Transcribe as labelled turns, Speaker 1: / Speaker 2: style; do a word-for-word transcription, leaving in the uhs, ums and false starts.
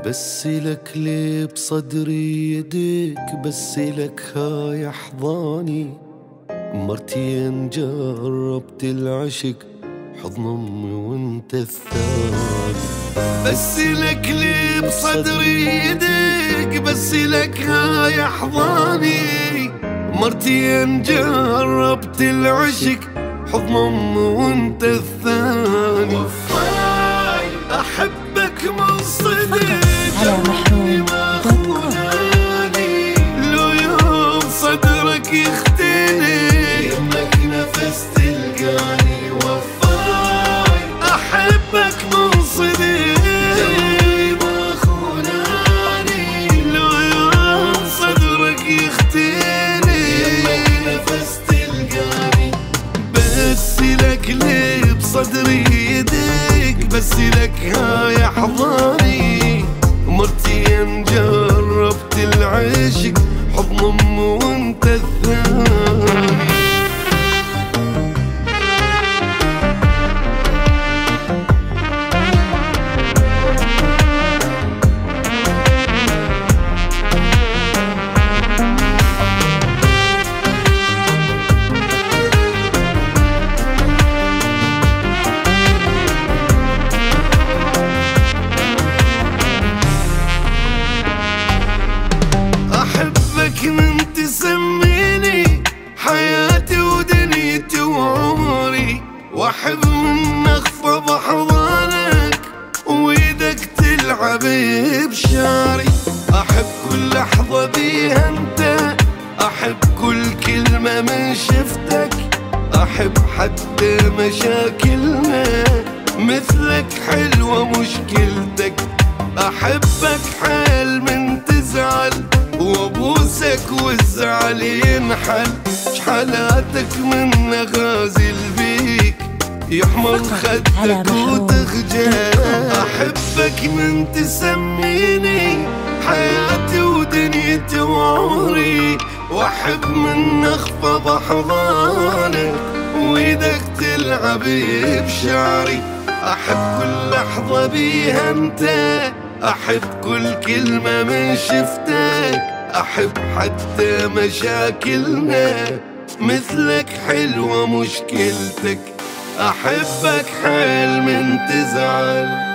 Speaker 1: بس لك ليه بصدري يديك، بس لك هاي احضاني. مرتين جربت العشق حضن امي وانت الثاني. بس لك ليه بصدري يديك، بس لك هاي احضاني. مرتين جربت العشق حضن امي وانت الثاني. وفاي احبك من صدق قلبي ما خوناني. لو يوم صدرك يختني يمك نفس تلقاني. وفاي احبك من صدق قلبي ما خوناني. لو يوم صدرك يختني يمك نفس تلقاني. بس لك ليه بصدري يديك، بس لك هاي احضاني. مرتين جربت العشق حضن امي وانت الثاني. من تسميني حياتي ودنيتي وعمري، واحب من اخفى بحضانك وايدك تلعب بشعري. احب كل لحظة بيها انت، احب كل كلمة من شفتك. احب حتى مشاكلنا مثلك حلوة مشكلتك. احبك حال من تزعل وابوسك والزعل ينحل. شحالاتك من غازل بيك يحمر خدك وتخجل. احبك من تسميني حياتي ودنيتي وعمري، واحب من اخفى بحضانك وايدك تلعب بشعري. احب كل لحظة بيها انت، احب كل كلمة من شفتك. احب حتى مشاكلنا مثلك حلوة مشكلتك. احبك حال من تزعل